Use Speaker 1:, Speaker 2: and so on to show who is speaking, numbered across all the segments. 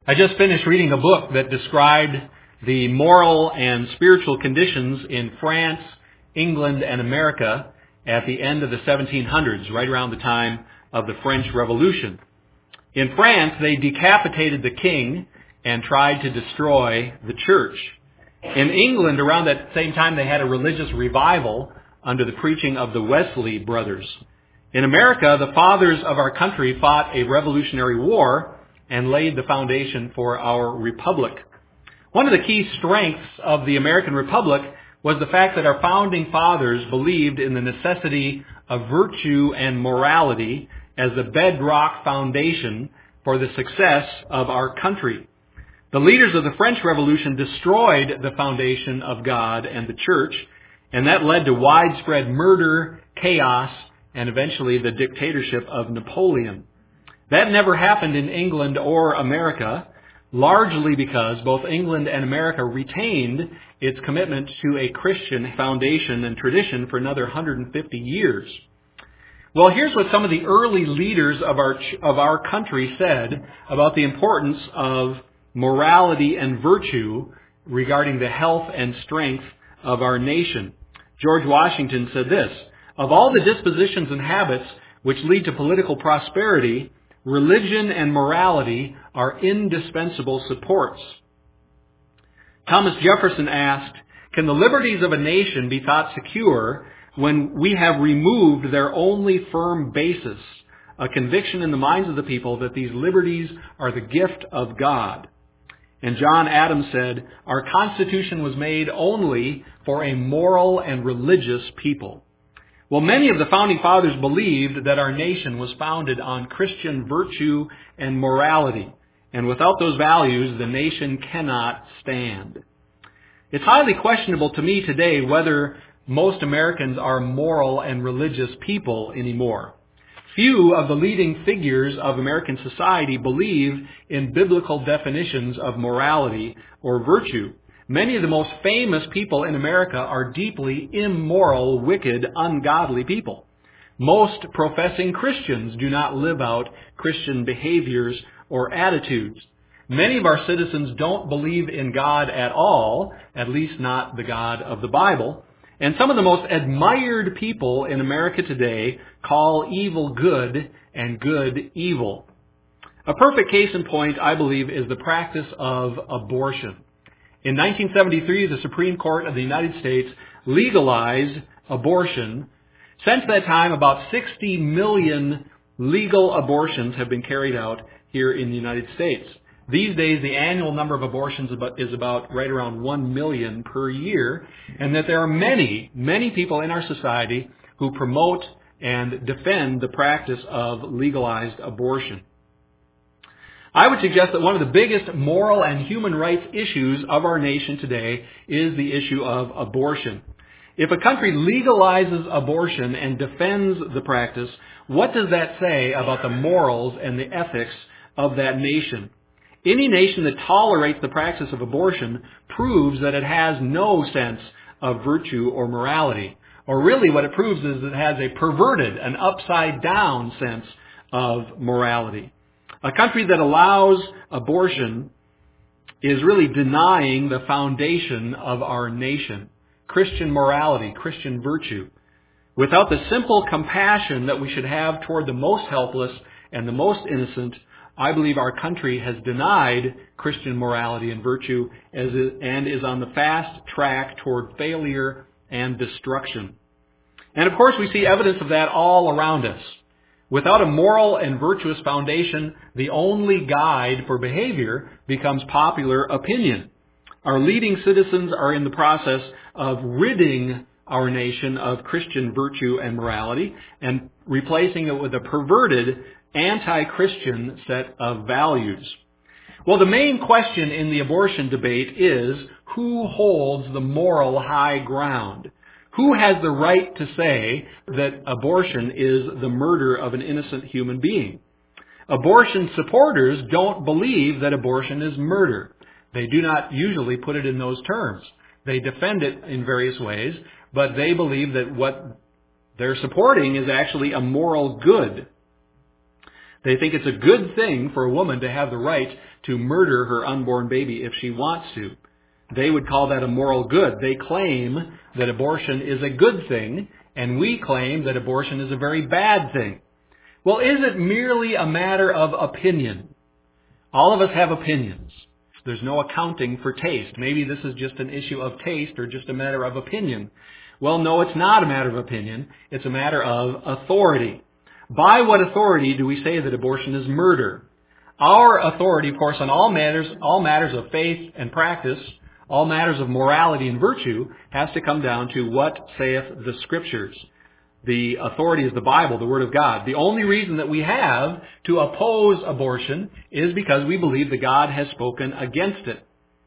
Speaker 1: I just finished reading a book that described the moral and spiritual conditions in France, England, and America at the end of the 1700s, right around the time of the French Revolution. In France, they decapitated the king and tried to destroy the church. In England, around that same time, they had a religious revival under the preaching of the Wesley brothers. In America, the fathers of our country fought a revolutionary war and laid the foundation for our republic. One of the key strengths of the American Republic was the fact that our founding fathers believed in the necessity of virtue and morality as the bedrock foundation for the success of our country. The leaders of the French Revolution destroyed the foundation of God and the church, and that led to widespread murder, chaos, and eventually the dictatorship of Napoleon. That never happened in England or America, largely because both England and America retained its commitment to a Christian foundation and tradition for another 150 years. Well, here's what some of the early leaders of our country said about the importance of morality and virtue regarding the health and strength of our nation. George Washington said this: "Of all the dispositions and habits which lead to political prosperity, religion and morality are indispensable supports." Thomas Jefferson asked, "Can the liberties of a nation be thought secure when we have removed their only firm basis, a conviction in the minds of the people that these liberties are the gift of God?" And John Adams said, "Our Constitution was made only for a moral and religious people." Well, many of the founding fathers believed that our nation was founded on Christian virtue and morality, and without those values, the nation cannot stand. It's highly questionable to me today whether most Americans are moral and religious people anymore. Few of the leading figures of American society believe in biblical definitions of morality or virtue. Many of the most famous people in America are deeply immoral, wicked, ungodly people. Most professing Christians do not live out Christian behaviors or attitudes. Many of our citizens don't believe in God at all, at least not the God of the Bible. And some of the most admired people in America today call evil good and good evil. A perfect case in point, I believe, is the practice of abortion. In 1973, the Supreme Court of the United States legalized abortion. Since that time, about 60 million legal abortions have been carried out here in the United States. These days, the annual number of abortions is about right around 1 million per year, and that there are many, many people in our society who promote and defend the practice of legalized abortion. I would suggest that one of the biggest moral and human rights issues of our nation today is the issue of abortion. If a country legalizes abortion and defends the practice, what does that say about the morals and the ethics of that nation? Any nation that tolerates the practice of abortion proves that it has no sense of virtue or morality. Or really what it proves is that it has a perverted, an upside-down sense of morality. A country that allows abortion is really denying the foundation of our nation, Christian morality, Christian virtue. Without the simple compassion that we should have toward the most helpless and the most innocent, I believe our country has denied Christian morality and virtue and is on the fast track toward failure and destruction. And of course, we see evidence of that all around us. Without a moral and virtuous foundation, the only guide for behavior becomes popular opinion. Our leading citizens are in the process of ridding our nation of Christian virtue and morality and replacing it with a perverted, anti-Christian set of values. Well, the main question in the abortion debate is, who holds the moral high ground? Who has the right to say that abortion is the murder of an innocent human being? Abortion supporters don't believe that abortion is murder. They do not usually put it in those terms. They defend it in various ways, but they believe that what they're supporting is actually a moral good. They think it's a good thing for a woman to have the right to murder her unborn baby if she wants to. They would call that a moral good. They claim that abortion is a good thing, and we claim that abortion is a very bad thing. Well, is it merely a matter of opinion? All of us have opinions. There's no accounting for taste. Maybe this is just an issue of taste or just a matter of opinion. Well, no, it's not a matter of opinion. It's a matter of authority. By what authority do we say that abortion is murder? Our authority, of course, on all matters of faith and practice, all matters of morality and virtue, has to come down to what saith the Scriptures. The authority is the Bible, the Word of God. The only reason that we have to oppose abortion is because we believe that God has spoken against it.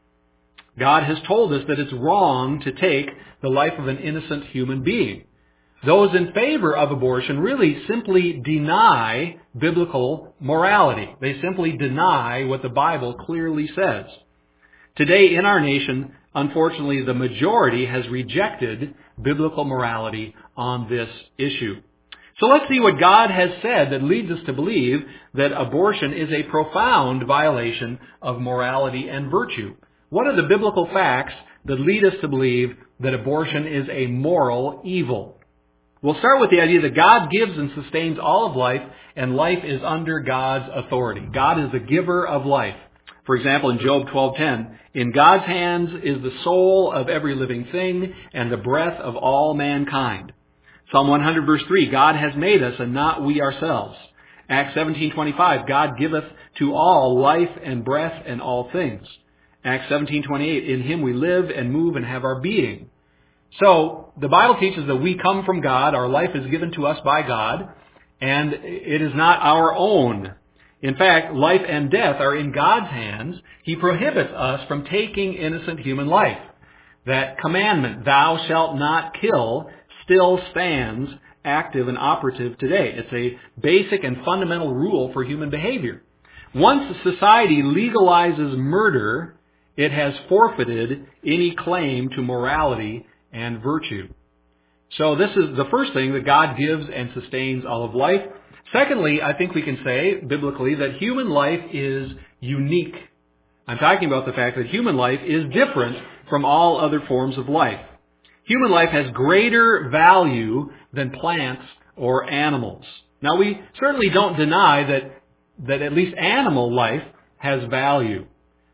Speaker 1: God has told us that it's wrong to take the life of an innocent human being. Those in favor of abortion really simply deny biblical morality. They simply deny what the Bible clearly says. Today in our nation, unfortunately, the majority has rejected biblical morality on this issue. So let's see what God has said that leads us to believe that abortion is a profound violation of morality and virtue. What are the biblical facts that lead us to believe that abortion is a moral evil? We'll start with the idea that God gives and sustains all of life, and life is under God's authority. God is the giver of life. For example, in Job 12:10, in God's hands is the soul of every living thing and the breath of all mankind. Psalm 100 verse 3, God has made us and not we ourselves. Acts 17:25, God giveth to all life and breath and all things. Acts 17:28, in Him we live and move and have our being. So, the Bible teaches that we come from God, our life is given to us by God, and it is not our own. In fact, life and death are in God's hands. He prohibits us from taking innocent human life. That commandment, thou shalt not kill, still stands active and operative today. It's a basic and fundamental rule for human behavior. Once society legalizes murder, it has forfeited any claim to morality and virtue. So this is the first thing, that God gives and sustains all of life. Secondly, I think we can say, biblically, that human life is unique. I'm talking about the fact that human life is different from all other forms of life. Human life has greater value than plants or animals. Now, we certainly don't deny that at least animal life has value.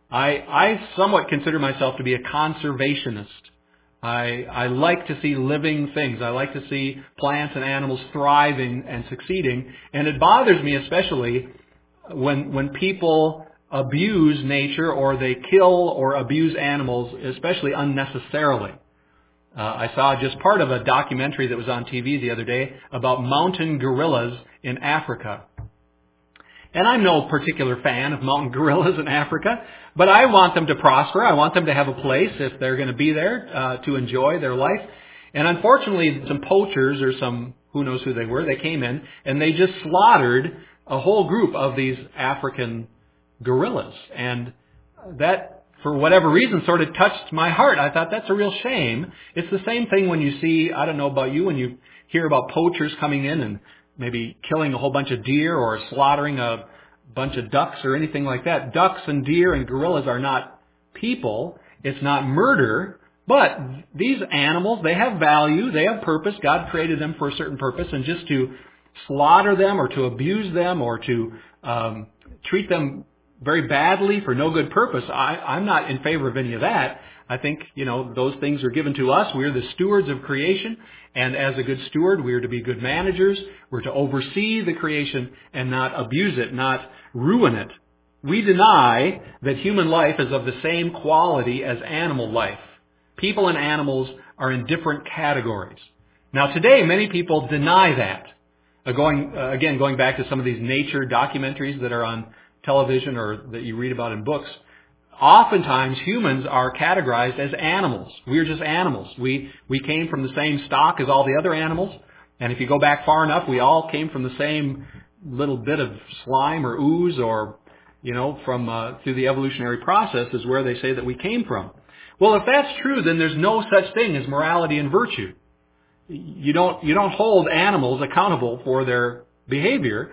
Speaker 1: I somewhat consider myself to be a conservationist. I like to see living things. I like to see plants and animals thriving and succeeding. And it bothers me especially when people abuse nature or they kill or abuse animals, especially unnecessarily. I saw just part of a documentary that was on TV the other day about mountain gorillas in Africa. And I'm no particular fan of mountain gorillas in Africa, but I want them to prosper. I want them to have a place if they're going to be there to enjoy their life. And unfortunately, some poachers or some, who knows who they were, they came in and they just slaughtered a whole group of these African gorillas. And that, for whatever reason, sort of touched my heart. I thought, that's a real shame. It's the same thing when you see, I don't know about you, when you hear about poachers coming in and maybe killing a whole bunch of deer or slaughtering a bunch of ducks or anything like that. Ducks and deer and gorillas are not people. It's not murder. But these animals, they have value. They have purpose. God created them for a certain purpose. And just to slaughter them or to abuse them or to treat them very badly for no good purpose, I'm not in favor of any of that. I think, those things are given to us. We're the stewards of creation. And as a good steward, we are to be good managers. We're to oversee the creation and not abuse it, not ruin it. We deny that human life is of the same quality as animal life. People and animals are in different categories. Now today, many people deny that. Going back to some of these nature documentaries that are on television or that you read about in books, oftentimes humans are categorized as animals. We're just animals. We came from the same stock as all the other animals. And if you go back far enough, we all came from the same little bit of slime or ooze or, from through the evolutionary process is where they say that we came from. Well, if that's true, then there's no such thing as morality and virtue. You don't hold animals accountable for their behavior.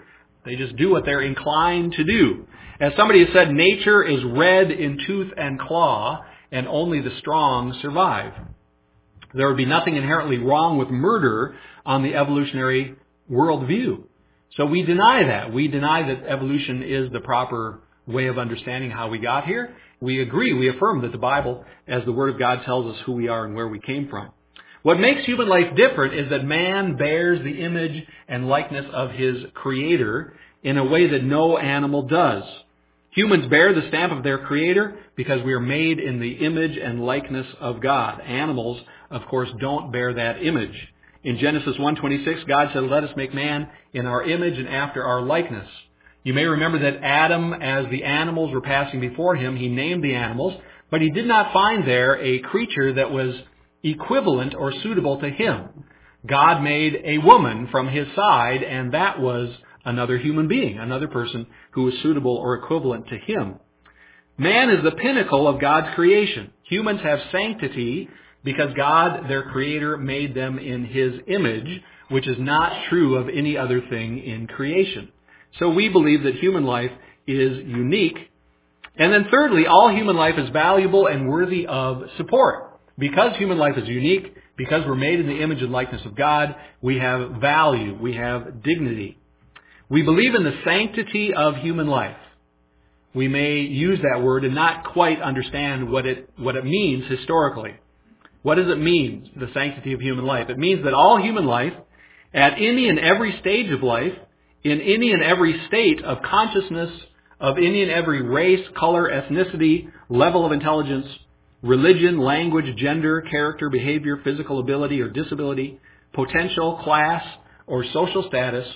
Speaker 1: They just do what they're inclined to do. As somebody has said, nature is red in tooth and claw, and only the strong survive. There would be nothing inherently wrong with murder on the evolutionary worldview. So we deny that. We deny that evolution is the proper way of understanding how we got here. We agree, we affirm that the Bible, as the Word of God, tells us who we are and where we came from. What makes human life different is that man bears the image and likeness of his Creator in a way that no animal does. Humans bear the stamp of their Creator because we are made in the image and likeness of God. Animals, of course, don't bear that image. In Genesis 1:26, God said, "Let us make man in our image and after our likeness." You may remember that Adam, as the animals were passing before him, he named the animals, but he did not find there a creature that was equivalent or suitable to him. God made a woman from his side, and that was another human being, another person who was suitable or equivalent to him. Man is the pinnacle of God's creation. Humans have sanctity because God, their Creator, made them in His image, which is not true of any other thing in creation. So we believe that human life is unique. And then thirdly, all human life is valuable and worthy of support. Because human life is unique, because we're made in the image and likeness of God, we have value, we have dignity. We believe in the sanctity of human life. We may use that word and not quite understand what it means historically. What does it mean, the sanctity of human life? It means that all human life, at any and every stage of life, in any and every state of consciousness, of any and every race, color, ethnicity, level of intelligence, religion, language, gender, character, behavior, physical ability or disability, potential, class, or social status,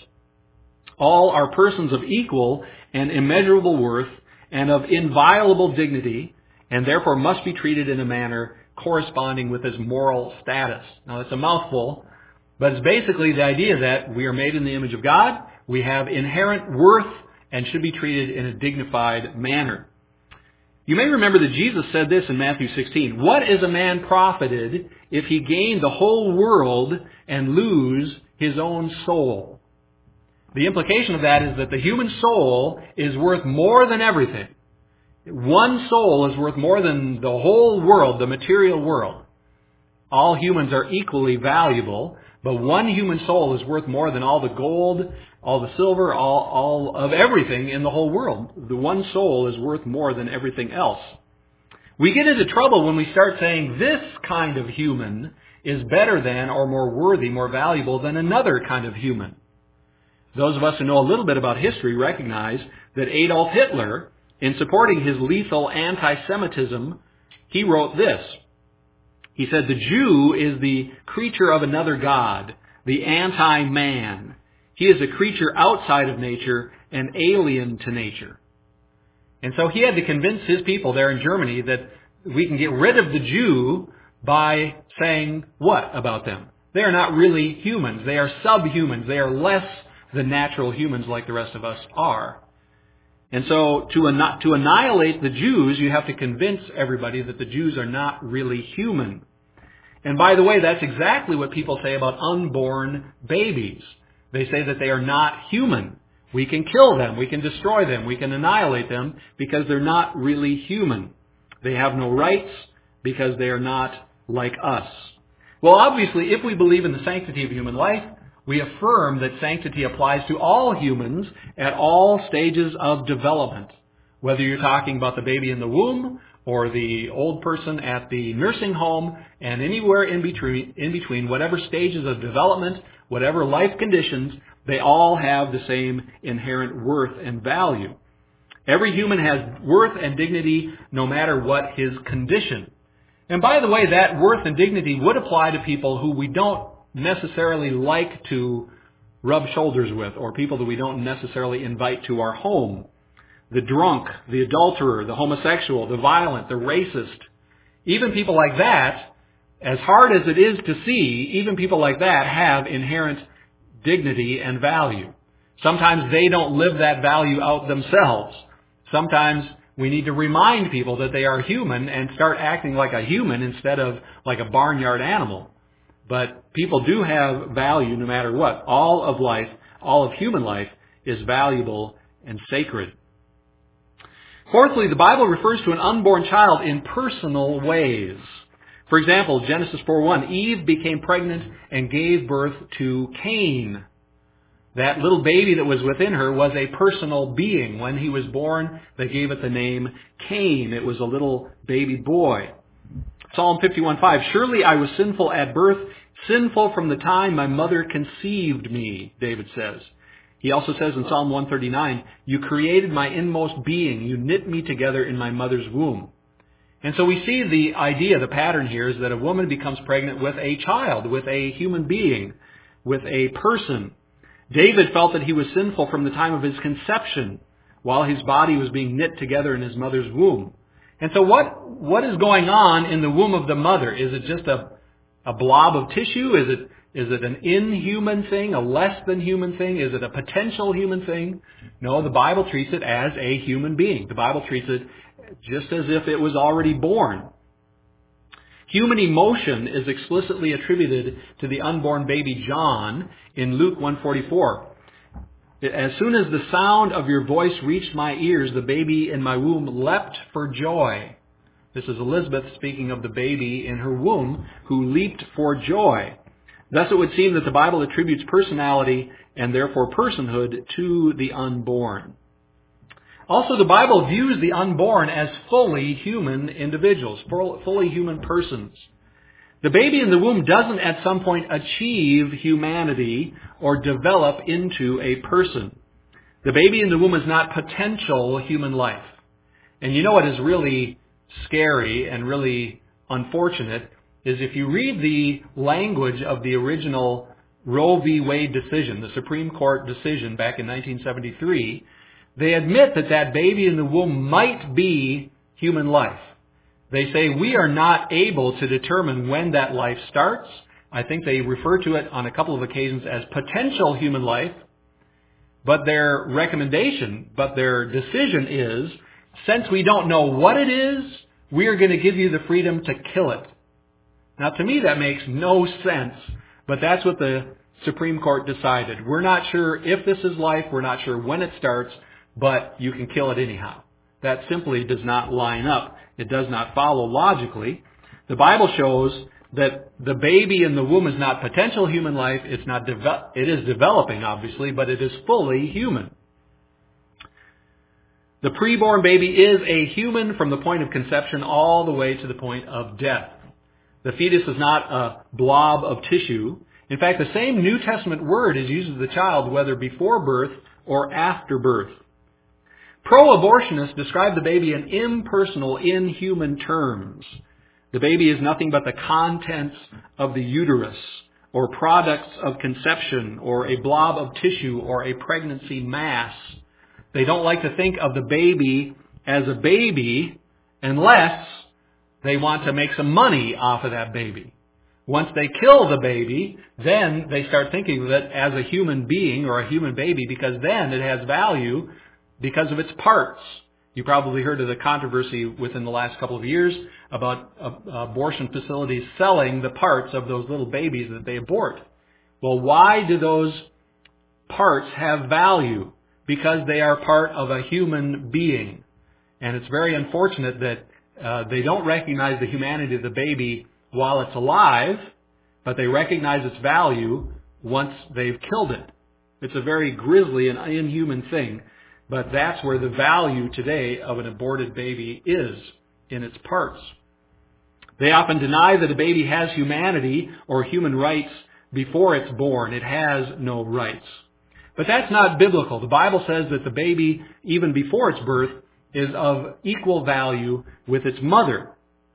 Speaker 1: all are persons of equal and immeasurable worth and of inviolable dignity, and therefore must be treated in a manner corresponding with his moral status. Now, that's a mouthful, but it's basically the idea that we are made in the image of God, we have inherent worth, and should be treated in a dignified manner. You may remember that Jesus said this in Matthew 16, "What is a man profited if he gain the whole world and lose his own soul?" The implication of that is that the human soul is worth more than everything. One soul is worth more than the whole world, the material world. All humans are equally valuable, but one human soul is worth more than all the gold, all the silver, all of everything in the whole world. The one soul is worth more than everything else. We get into trouble when we start saying this kind of human is better than or more worthy, more valuable than another kind of human. Those of us who know a little bit about history recognize that Adolf Hitler, in supporting his lethal anti-Semitism, he wrote this. He said, "The Jew is the creature of another God, the anti-man. He is a creature outside of nature and alien to nature." And so he had to convince his people there in Germany that we can get rid of the Jew by saying what about them? They are not really humans. They are subhumans. They are less than natural humans like the rest of us are. And so to annihilate the Jews, you have to convince everybody that the Jews are not really human. And by the way, that's exactly what people say about unborn babies. They say that they are not human. We can kill them, we can destroy them, we can annihilate them because they're not really human. They have no rights because they are not like us. Well, obviously, if we believe in the sanctity of human life, we affirm that sanctity applies to all humans at all stages of development. Whether you're talking about the baby in the womb or the old person at the nursing home and anywhere in between, whatever stages of development, whatever life conditions, they all have the same inherent worth and value. Every human has worth and dignity no matter what his condition. And by the way, that worth and dignity would apply to people who we don't necessarily like to rub shoulders with, or people that we don't necessarily invite to our home. The drunk, the adulterer, the homosexual, the violent, the racist. Even people like that, as hard as it is to see, even people like that have inherent dignity and value. Sometimes they don't live that value out themselves. Sometimes we need to remind people that they are human and start acting like a human instead of like a barnyard animal. But people do have value no matter what. All of life, all of human life, is valuable and sacred. Fourthly, the Bible refers to an unborn child in personal ways. For example, Genesis 4:1, Eve became pregnant and gave birth to Cain. That little baby that was within her was a personal being. When he was born, they gave it the name Cain. It was a little baby boy. Psalm 51:5, surely I was sinful at birth, sinful from the time my mother conceived me, David says. He also says in Psalm 139, you created my inmost being. You knit me together in my mother's womb. And so we see the idea, the pattern here is that a woman becomes pregnant with a child, with a human being, with a person. David felt that he was sinful from the time of his conception, while his body was being knit together in his mother's womb. And so what is going on in the womb of the mother? Is it just a blob of tissue? Is it an inhuman thing, a less than human thing? Is it a potential human thing? No, the Bible treats it as a human being. The Bible treats it just as if it was already born. Human emotion is explicitly attributed to the unborn baby John in Luke 1:44. As soon as the sound of your voice reached my ears, the baby in my womb leapt for joy. This is Elizabeth speaking of the baby in her womb who leaped for joy. Thus it would seem that the Bible attributes personality and therefore personhood to the unborn. Also, the Bible views the unborn as fully human individuals, fully human persons. The baby in the womb doesn't at some point achieve humanity or develop into a person. The baby in the womb is not potential human life. And you know what is really scary and really unfortunate is if you read the language of the original Roe v. Wade decision, the Supreme Court decision back in 1973, they admit that that baby in the womb might be human life. They say we are not able to determine when that life starts. I think they refer to it on a couple of occasions as potential human life. But their decision is, since we don't know what it is, we are going to give you the freedom to kill it. Now, to me, that makes no sense, but that's what the Supreme Court decided. We're not sure if this is life. We're not sure when it starts, but you can kill it anyhow. That simply does not line up. It does not follow logically. The Bible shows that the baby in the womb is not potential human life. It is developing, obviously, but it is fully human. The preborn baby is a human from the point of conception all the way to the point of death. The fetus is not a blob of tissue. In fact, the same New Testament word is used of the child whether before birth or after birth. Pro-abortionists describe the baby in impersonal, inhuman terms. The baby is nothing but the contents of the uterus, or products of conception, or a blob of tissue, or a pregnancy mass. They don't like to think of the baby as a baby unless they want to make some money off of that baby. Once they kill the baby, then they start thinking of it as a human being or a human baby because then it has value because of its parts. You probably heard of the controversy within the last couple of years about abortion facilities selling the parts of those little babies that they abort. Well, why do those parts have value? Because they are part of a human being. And it's very unfortunate that they don't recognize the humanity of the baby while it's alive, but they recognize its value once they've killed it. It's a very grisly and inhuman thing, but that's where the value today of an aborted baby is, in its parts. They often deny that a baby has humanity or human rights before it's born. It has no rights. But that's not biblical. The Bible says that the baby, even before its birth, is of equal value with its mother.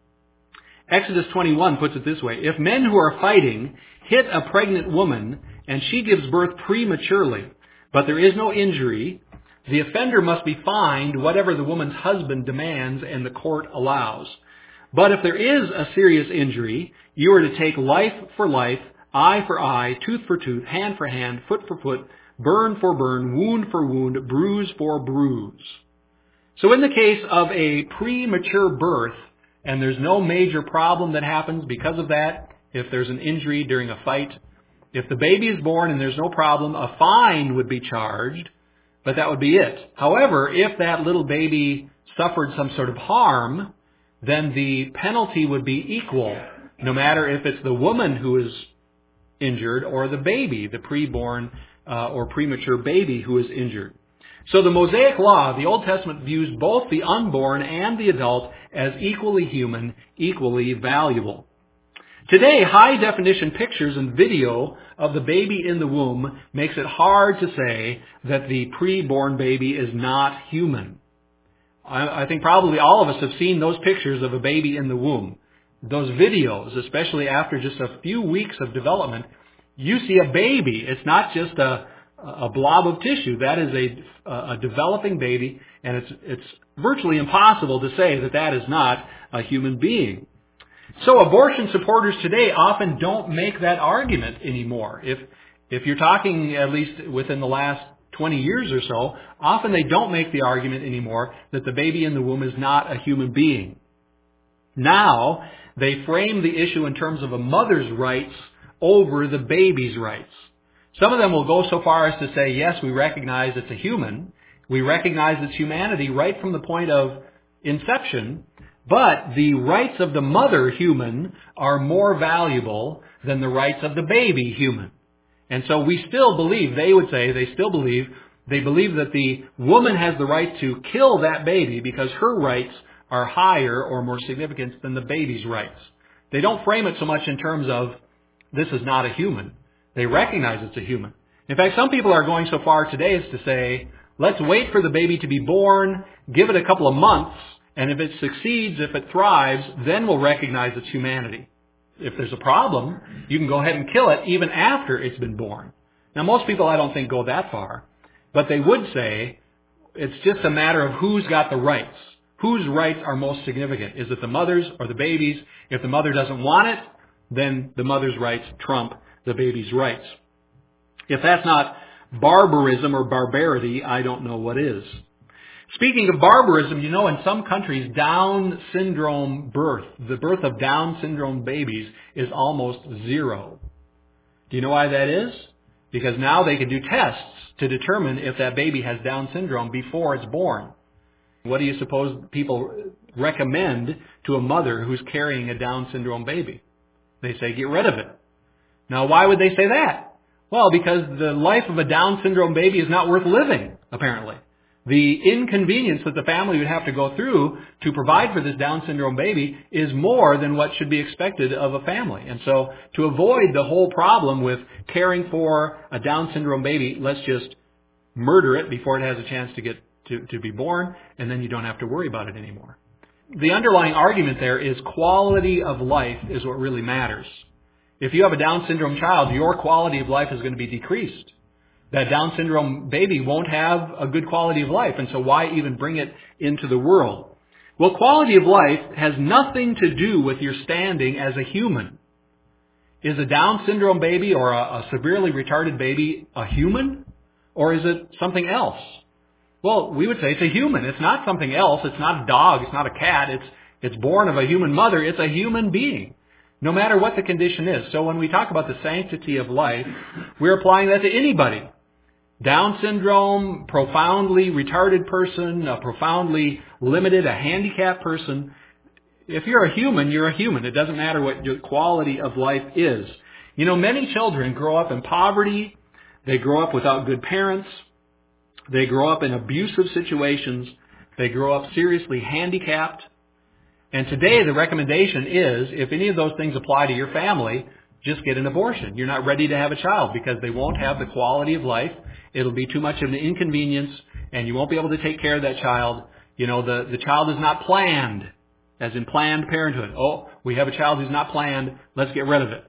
Speaker 1: Exodus 21 puts it this way: if men who are fighting hit a pregnant woman and she gives birth prematurely, but there is no injury, the offender must be fined whatever the woman's husband demands and the court allows. But if there is a serious injury, you are to take life for life, eye for eye, tooth for tooth, hand for hand, foot for foot, burn for burn, wound for wound, bruise for bruise. So in the case of a premature birth, and there's no major problem that happens because of that, if there's an injury during a fight, if the baby is born and there's no problem, a fine would be charged, but that would be it. However, if that little baby suffered some sort of harm, then the penalty would be equal, no matter if it's the woman who is injured or the baby, the preborn or premature baby who is injured. So the Mosaic Law, the Old Testament, views both the unborn and the adult as equally human, equally valuable. Today, high-definition pictures and video of the baby in the womb makes it hard to say that the preborn baby is not human. I think probably all of us have seen those pictures of a baby in the womb. Those videos, especially after just a few weeks of development, you see a baby. It's not just a blob of tissue. That is a developing baby, and it's virtually impossible to say that that is not a human being. So abortion supporters today often don't make that argument anymore. If you're talking, at least within the last 20 years or so, often they don't make the argument anymore that the baby in the womb is not a human being. Now, they frame the issue in terms of a mother's rights over the baby's rights. Some of them will go so far as to say, yes, we recognize it's a human. We recognize its humanity right from the point of inception, but the rights of the mother human are more valuable than the rights of the baby human. And so we still believe, they would say, they believe that the woman has the right to kill that baby because her rights are higher or more significant than the baby's rights. They don't frame it so much in terms of this is not a human. They recognize it's a human. In fact, some people are going so far today as to say, let's wait for the baby to be born, give it a couple of months, and if it succeeds, if it thrives, then we'll recognize its humanity. If there's a problem, you can go ahead and kill it even after it's been born. Now, most people, I don't think, go that far. But they would say it's just a matter of who's got the rights. Whose rights are most significant? Is it the mother's or the baby's? If the mother doesn't want it, then the mother's rights trump the baby's rights. If that's not barbarism or barbarity, I don't know what is. Speaking of barbarism, you know, in some countries, Down syndrome the birth of Down syndrome babies is almost zero. Do you know why that is? Because now they can do tests to determine if that baby has Down syndrome before it's born. What do you suppose people recommend to a mother who's carrying a Down syndrome baby? They say, get rid of it. Now, why would they say that? Well, because the life of a Down syndrome baby is not worth living, apparently. The inconvenience that the family would have to go through to provide for this Down syndrome baby is more than what should be expected of a family. And so to avoid the whole problem with caring for a Down syndrome baby, let's just murder it before it has a chance to be born, and then you don't have to worry about it anymore. The underlying argument there is quality of life is what really matters. If you have a Down syndrome child, your quality of life is going to be decreased. That Down syndrome baby won't have a good quality of life, and so why even bring it into the world? Well, quality of life has nothing to do with your standing as a human. Is a Down syndrome baby or a severely retarded baby a human? Or is it something else? Well, we would say it's a human. It's not something else. It's not a dog. It's not a cat. It's born of a human mother. It's a human being, no matter what the condition is. So when we talk about the sanctity of life, we're applying that to anybody. Down syndrome, profoundly retarded person, a profoundly limited, a handicapped person. If you're a human, you're a human. It doesn't matter what your quality of life is. You know, many children grow up in poverty. They grow up without good parents. They grow up in abusive situations. They grow up seriously handicapped. And today the recommendation is, if any of those things apply to your family, just get an abortion. You're not ready to have a child because they won't have the quality of life. It'll be too much of an inconvenience, and you won't be able to take care of that child. You know, the child is not planned, as in Planned Parenthood. Oh, we have a child who's not planned. Let's get rid of it.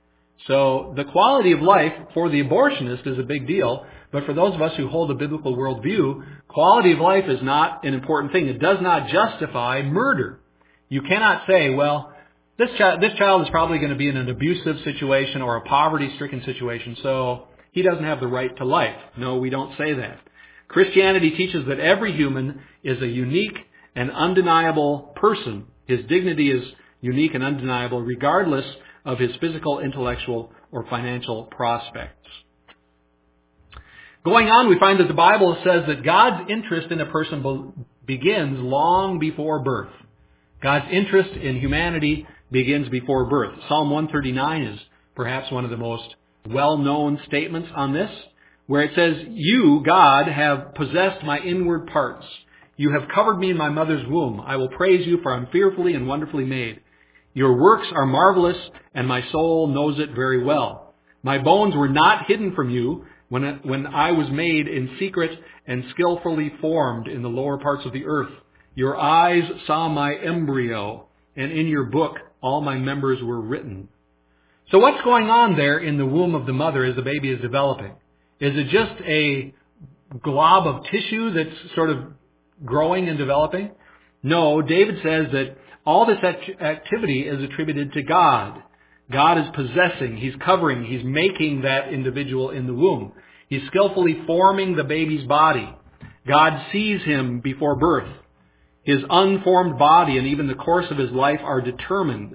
Speaker 1: So the quality of life for the abortionist is a big deal, but for those of us who hold a biblical worldview, quality of life is not an important thing. It does not justify murder. You cannot say, well, this child is probably going to be in an abusive situation or a poverty-stricken situation, so he doesn't have the right to life. No, we don't say that. Christianity teaches that every human is a unique and undeniable person. His dignity is unique and undeniable regardless of his physical, intellectual, or financial prospects. Going on, we find that the Bible says that God's interest in a person begins long before birth. God's interest in humanity begins before birth. Psalm 139 is perhaps one of the most well-known statements on this, where it says, "You, God, have possessed my inward parts. You have covered me in my mother's womb. I will praise you, for I am fearfully and wonderfully made. Your works are marvelous, and my soul knows it very well. My bones were not hidden from you when I was made in secret and skillfully formed in the lower parts of the earth. Your eyes saw my embryo, and in your book all my members were written." So what's going on there in the womb of the mother as the baby is developing? Is it just a glob of tissue that's sort of growing and developing? No, David says that all this activity is attributed to God. God is possessing, He's covering, He's making that individual in the womb. He's skillfully forming the baby's body. God sees him before birth. His unformed body and even the course of his life are determined.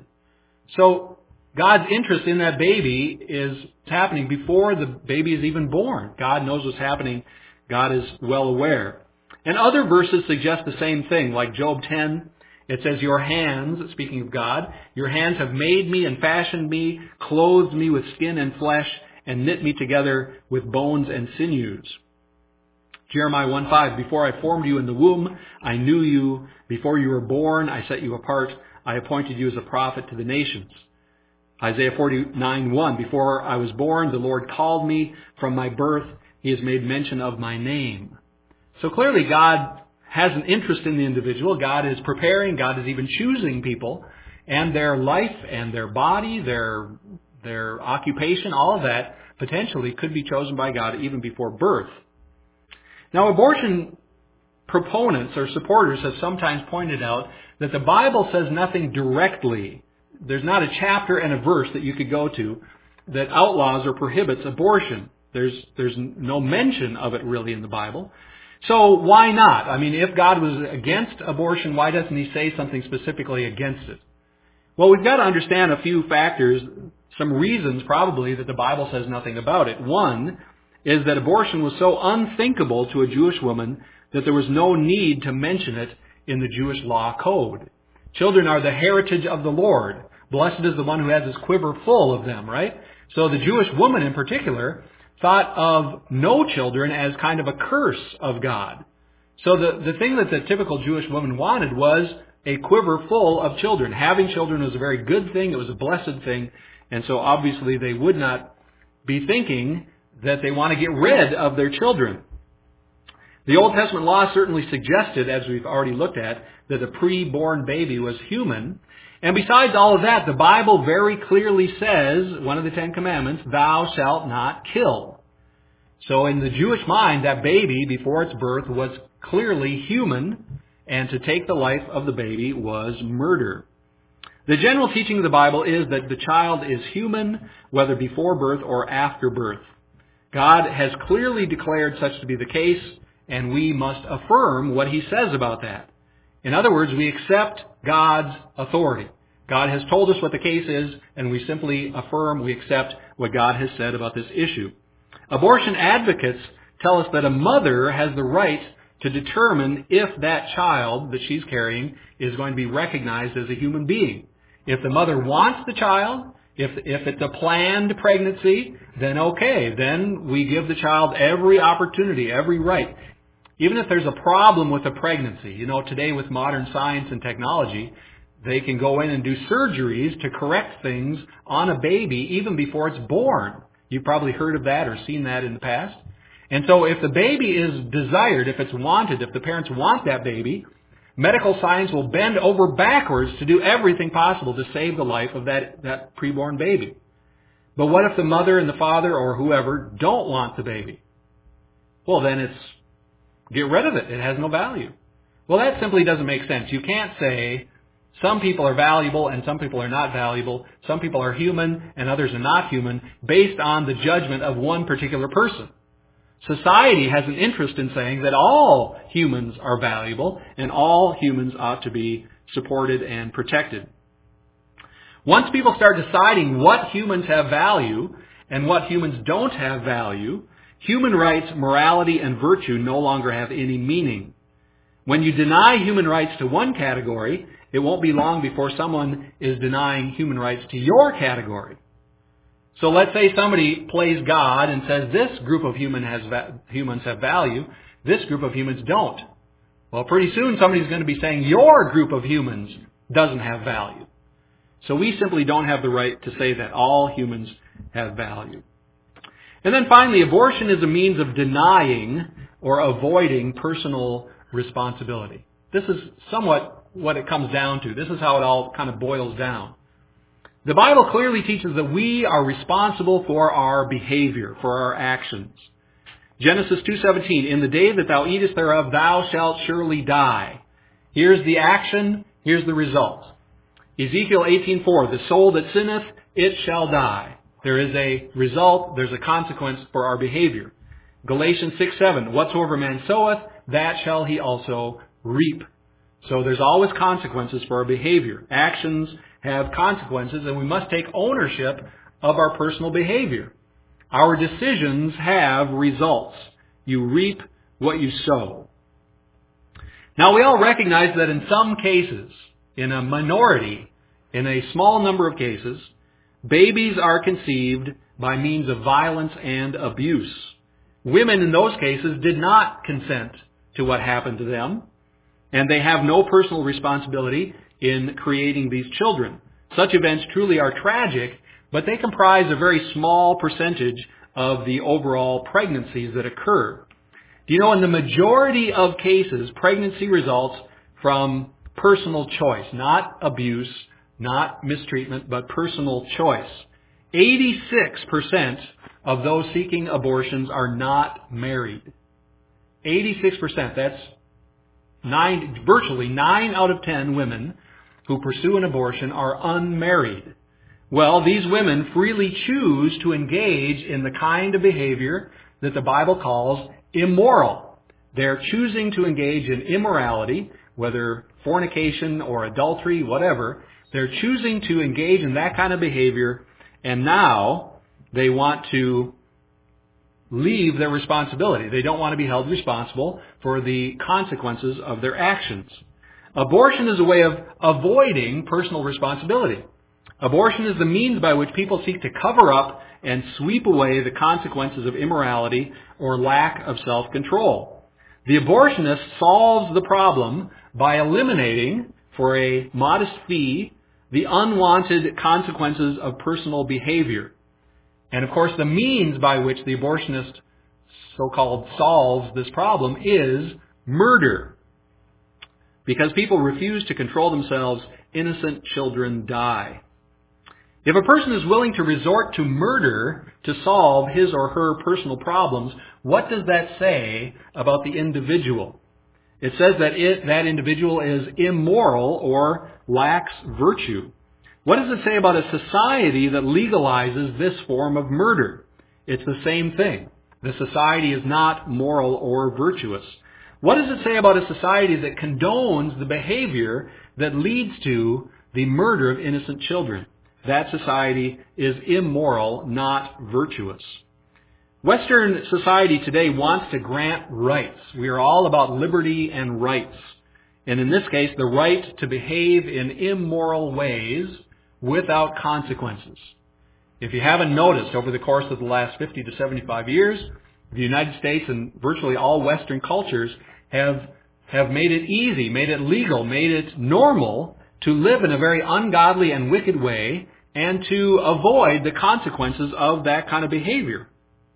Speaker 1: So God's interest in that baby is happening before the baby is even born. God knows what's happening. God is well aware. And other verses suggest the same thing, like Job 10. It says, "Your hands," speaking of God, "your hands have made me and fashioned me, clothed me with skin and flesh, and knit me together with bones and sinews." Jeremiah 1:5, "Before I formed you in the womb, I knew you. Before you were born, I set you apart. I appointed you as a prophet to the nations." Isaiah 49:1, "Before I was born, the Lord called me. From my birth, He has made mention of my name." So clearly God has an interest in the individual. God is preparing. God is even choosing people. And their life and their body, their occupation, all of that potentially could be chosen by God even before birth. Now, abortion proponents or supporters have sometimes pointed out that the Bible says nothing directly. There's not a chapter and a verse that you could go to that outlaws or prohibits abortion. There's no mention of it really in the Bible. So why not? I mean, if God was against abortion, why doesn't He say something specifically against it? Well, we've got to understand a few factors, some reasons probably that the Bible says nothing about it. One is that abortion was so unthinkable to a Jewish woman that there was no need to mention it in the Jewish law code. Children are the heritage of the Lord. Blessed is the one who has his quiver full of them, right? So the Jewish woman in particular thought of no children as kind of a curse of God. So the thing that the typical Jewish woman wanted was a quiver full of children. Having children was a very good thing. It was a blessed thing. And so obviously they would not be thinking that they want to get rid of their children. The Old Testament law certainly suggested, as we've already looked at, that a pre-born baby was human. And besides all of that, the Bible very clearly says, one of the Ten Commandments, "Thou shalt not kill." So in the Jewish mind, that baby, before its birth, was clearly human, and to take the life of the baby was murder. The general teaching of the Bible is that the child is human, whether before birth or after birth. God has clearly declared such to be the case, and we must affirm what He says about that. In other words, we accept God's authority. God has told us what the case is, and we simply affirm, we accept what God has said about this issue. Abortion advocates tell us that a mother has the right to determine if that child that she's carrying is going to be recognized as a human being. If the mother wants the child, if it's a planned pregnancy, then okay. Then we give the child every opportunity, every right. Even if there's a problem with a pregnancy, you know, today with modern science and technology, they can go in and do surgeries to correct things on a baby even before it's born. You've probably heard of that or seen that in the past. And so if the baby is desired, if it's wanted, if the parents want that baby, medical science will bend over backwards to do everything possible to save the life of that preborn baby. But what if the mother and the father or whoever don't want the baby? Well, then it's get rid of it. It has no value. Well, that simply doesn't make sense. You can't say some people are valuable and some people are not valuable. Some people are human and others are not human based on the judgment of one particular person. Society has an interest in saying that all humans are valuable and all humans ought to be supported and protected. Once people start deciding what humans have value and what humans don't have value, Human rights, morality, and virtue no longer have any meaning. When you deny human rights to one category, it won't be long before someone is denying human rights to your category. So let's say somebody plays God and says this group of humans have value, this group of humans don't. Well, pretty soon somebody's going to be saying your group of humans doesn't have value. So we simply don't have the right to say that all humans have value. And then finally, abortion is a means of denying or avoiding personal responsibility. This is somewhat what it comes down to. This is how it all kind of boils down. The Bible clearly teaches that we are responsible for our behavior, for our actions. Genesis 2:17, in the day that thou eatest thereof, thou shalt surely die. Here's the action, here's the result. Ezekiel 18:4, the soul that sinneth, it shall die. There is a result, there's a consequence for our behavior. Galatians 6:7, whatsoever man soweth, that shall he also reap. So there's always consequences for our behavior. Actions have consequences, and we must take ownership of our personal behavior. Our decisions have results. You reap what you sow. Now we all recognize that in some cases, in a minority, in a small number of cases, babies are conceived by means of violence and abuse. Women in those cases did not consent to what happened to them, and they have no personal responsibility in creating these children. Such events truly are tragic, but they comprise a very small percentage of the overall pregnancies that occur. Do you know, in the majority of cases, pregnancy results from personal choice, not abuse, not mistreatment, but personal choice. 86% of those seeking abortions are not married. 86%, that's virtually 9 out of 10 women who pursue an abortion are unmarried. Well, these women freely choose to engage in the kind of behavior that the Bible calls immoral. They're choosing to engage in immorality, whether fornication or adultery, whatever. They're choosing to engage in that kind of behavior, and now they want to leave their responsibility. They don't want to be held responsible for the consequences of their actions. Abortion is a way of avoiding personal responsibility. Abortion is the means by which people seek to cover up and sweep away the consequences of immorality or lack of self-control. The abortionist solves the problem by eliminating, for a modest fee, the unwanted consequences of personal behavior. And of course, the means by which the abortionist so-called solves this problem is murder. Because people refuse to control themselves, innocent children die. If a person is willing to resort to murder to solve his or her personal problems, what does that say about the individual? It says that that individual is immoral or lacks virtue. What does it say about a society that legalizes this form of murder? It's the same thing. The society is not moral or virtuous. What does it say about a society that condones the behavior that leads to the murder of innocent children? That society is immoral, not virtuous. Western society today wants to grant rights. We are all about liberty and rights. And in this case, the right to behave in immoral ways without consequences. If you haven't noticed, over the course of the last 50 to 75 years, the United States and virtually all Western cultures have made it easy, made it legal, made it normal to live in a very ungodly and wicked way and to avoid the consequences of that kind of behavior.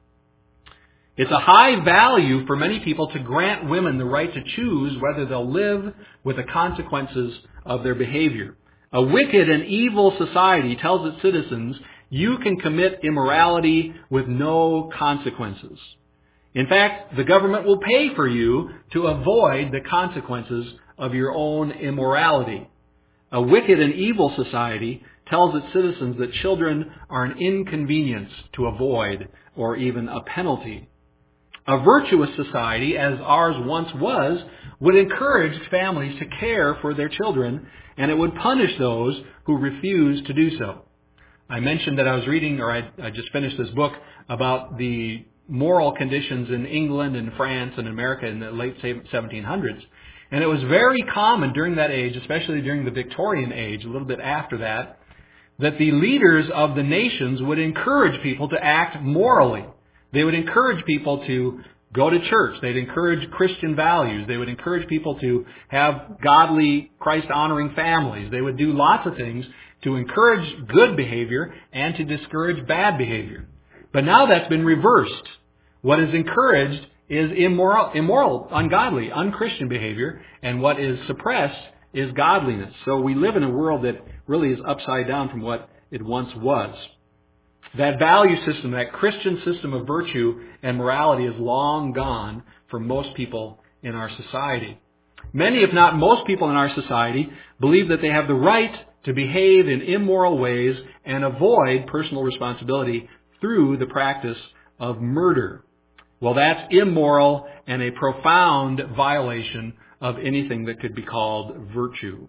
Speaker 1: It's a high value for many people to grant women the right to choose whether they'll live with the consequences of their behavior. A wicked and evil society tells its citizens, you can commit immorality with no consequences. In fact, the government will pay for you to avoid the consequences of your own immorality. A wicked and evil society tells its citizens that children are an inconvenience to avoid or even a penalty. A virtuous society, as ours once was, would encourage families to care for their children, and it would punish those who refuse to do so. I mentioned that I was reading, or I just finished this book about the moral conditions in England and France and America in the late 1700s. And it was very common during that age, especially during the Victorian age, a little bit after that the leaders of the nations would encourage people to act morally. They would encourage people to go to church. They'd encourage Christian values. They would encourage people to have godly, Christ-honoring families. They would do lots of things to encourage good behavior and to discourage bad behavior. But now that's been reversed. What is encouraged is immoral, ungodly, unchristian behavior, and what is suppressed is godliness. So we live in a world that really is upside down from what it once was. That value system, that Christian system of virtue and morality is long gone for most people in our society. Many, if not most people in our society, believe that they have the right to behave in immoral ways and avoid personal responsibility through the practice of murder. Well, that's immoral and a profound violation of anything that could be called virtue.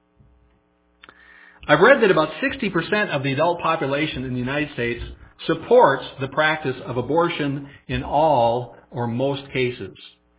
Speaker 1: I've read that about 60% of the adult population in the United States supports the practice of abortion in all or most cases.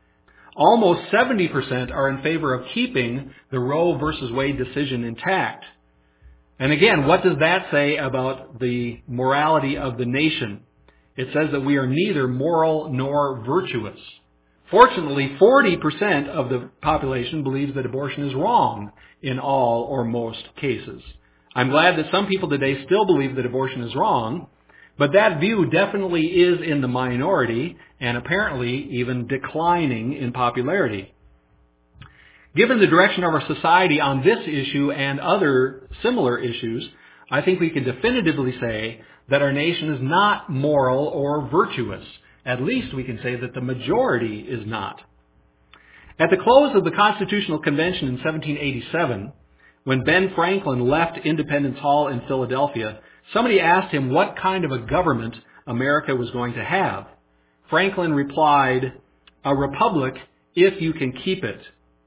Speaker 1: Almost 70% are in favor of keeping the Roe versus Wade decision intact. And again, what does that say about the morality of the nation? It says that we are neither moral nor virtuous. Fortunately, 40% of the population believes that abortion is wrong in all or most cases. I'm glad that some people today still believe that abortion is wrong, but that view definitely is in the minority and apparently even declining in popularity. Given the direction of our society on this issue and other similar issues, I think we can definitively say that our nation is not moral or virtuous. At least we can say that the majority is not. At the close of the Constitutional Convention in 1787, when Ben Franklin left Independence Hall in Philadelphia, somebody asked him what kind of a government America was going to have. Franklin replied, "A republic if you can keep it."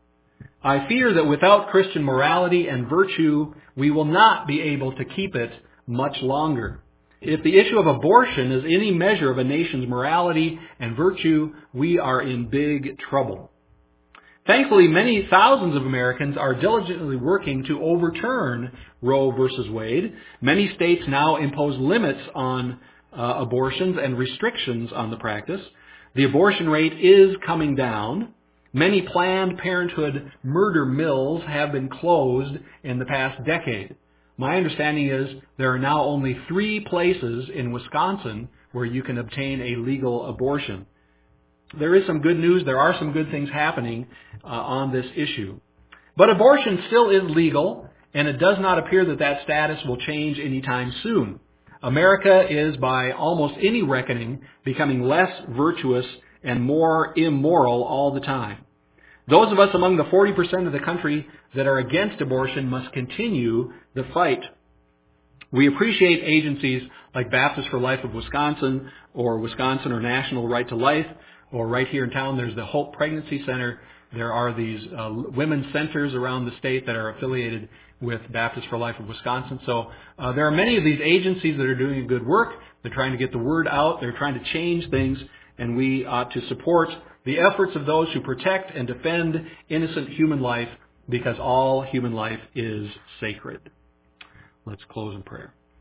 Speaker 1: I fear that without Christian morality and virtue, we will not be able to keep it much longer. If the issue of abortion is any measure of a nation's morality and virtue, we are in big trouble. Thankfully, many thousands of Americans are diligently working to overturn Roe versus Wade. Many states now impose limits on abortions and restrictions on the practice. The abortion rate is coming down. Many Planned Parenthood murder mills have been closed in the past decade. My understanding is there are now only 3 places in Wisconsin where you can obtain a legal abortion. There is some good news. There are some good things happening on this issue. But abortion still is legal, and it does not appear that that status will change anytime soon. America is, by almost any reckoning, becoming less virtuous and more immoral all the time. Those of us among the 40% of the country that are against abortion must continue the fight. We appreciate agencies like Baptists for Life of Wisconsin or Wisconsin or National Right to Life, or right here in town there's the Hope Pregnancy Center. There are these women's centers around the state that are affiliated with Baptists for Life of Wisconsin. So there are many of these agencies that are doing good work. They're trying to get the word out. They're trying to change things, and we ought to support the efforts of those who protect and defend innocent human life, because all human life is sacred. Let's close in prayer.